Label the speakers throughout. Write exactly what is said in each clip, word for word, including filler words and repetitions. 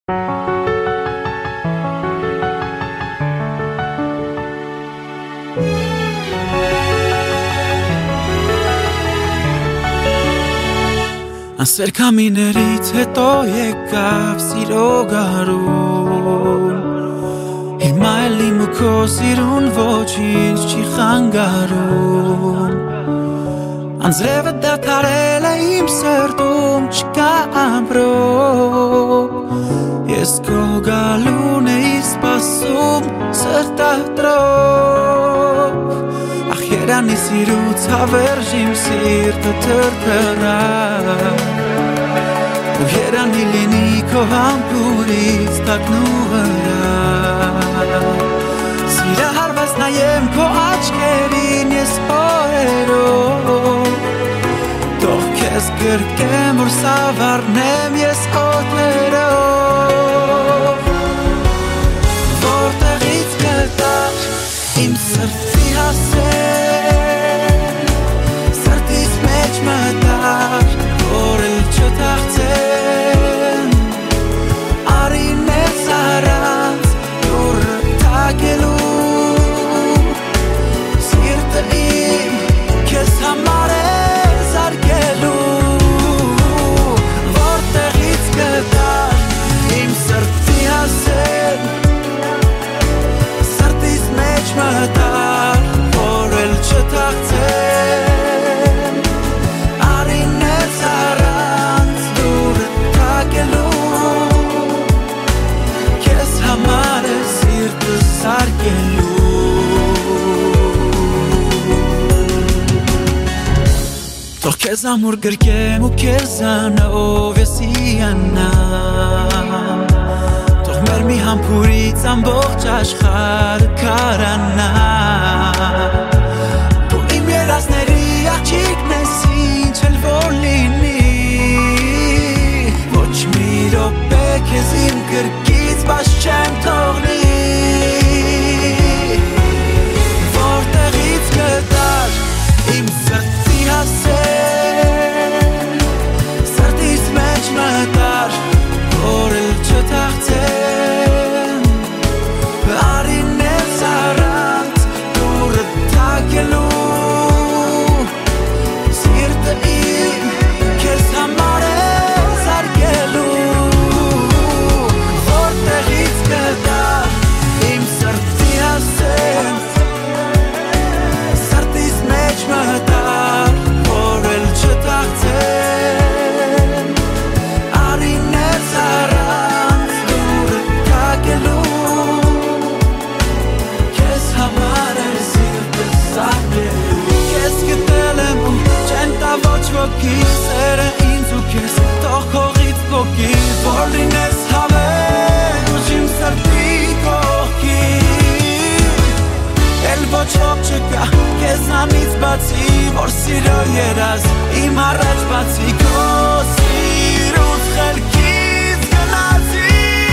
Speaker 1: Ասեր քամիներից հետո եկավ սիրո գարուն Հիմա էլ իմ ու քո սիրուն ոչինչ չի խանգարում Անձրևը դադարել է իմ սրտում չկա ամպրոպ Ես քո գալուն էի սպասում սրտատրոպ Ախ երանի սիրուց հավերժ իմ սիրտը թրթռավ Ու երանի լինի քո համբուրից տակնու վրա Սիրահարված նայեմ քո աչքերին ես օրերով Թող քեզ գրկեմ որ սավառնեմ ես օդներով Որտեղից գտար իմ սրտի հասել Սրտիս մեջ մտար որ էլ չթաղցեմ Արինեց առանց դուրը թագելու Սիրտը իմ քեզ համար է զարգելու Որտեղից գտար իմ սրտի հասել Սրտիս մեջ մտար որ էլ չթաղցեմ Արինեց առանց դուրը թագելու Քեզ համար է սիրտը զարգելու Թող քեզ ամուր գրկեմ ու քեզանով ես իանամ Թող մեր մի համբուրից ամբողջ աշխարհը քարանա Դու իմ երազների աղջիկն ես ինչ էլ որ լինի Ոչ մի րոպե քեզ իմ գրկից բաց չեմ թողնի Որտեղից գտար իմ սրտի հասել Սրտիս մեջ մտար որ էլ չթաղցեմ Արինեց առանց դուրը թագելու Սիրտը իմ քեզ համար է զարգելու Որտեղից գտար իմ սրտի հասել Սրտիս մեջ մտար որ էլ չթաղցեմ Արինեց առանց դուրը թագելու Քեզ համար է սիրտը զարգելու Քեզ գտել եմ ու չեն տա ոչ ոքի Սերը ինձ ու քեզ թող քողից փոքի Որ լինես հավեր ուժ իմ սրտի կողքին Էլ ոչ ոք չկա քեզանից բացի Որ սիրո երազ իմ առաջ բացի Քո սիրուց խելքից գնացի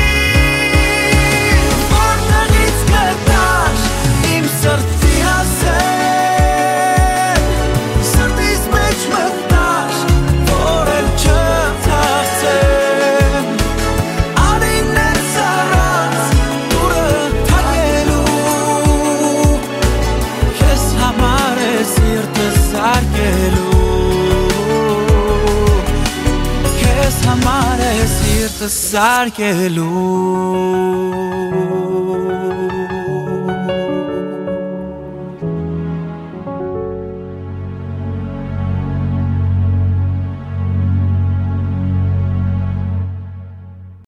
Speaker 1: Որտեղից գտար իմ սրտի հասել Սրտիս մեջ մտար որ էլ չթաղցեմ Արինեց առանց դուրը թագելու Քեզ համար է սիրտը զարգելու Քեզ համար է սիրտը զարգելու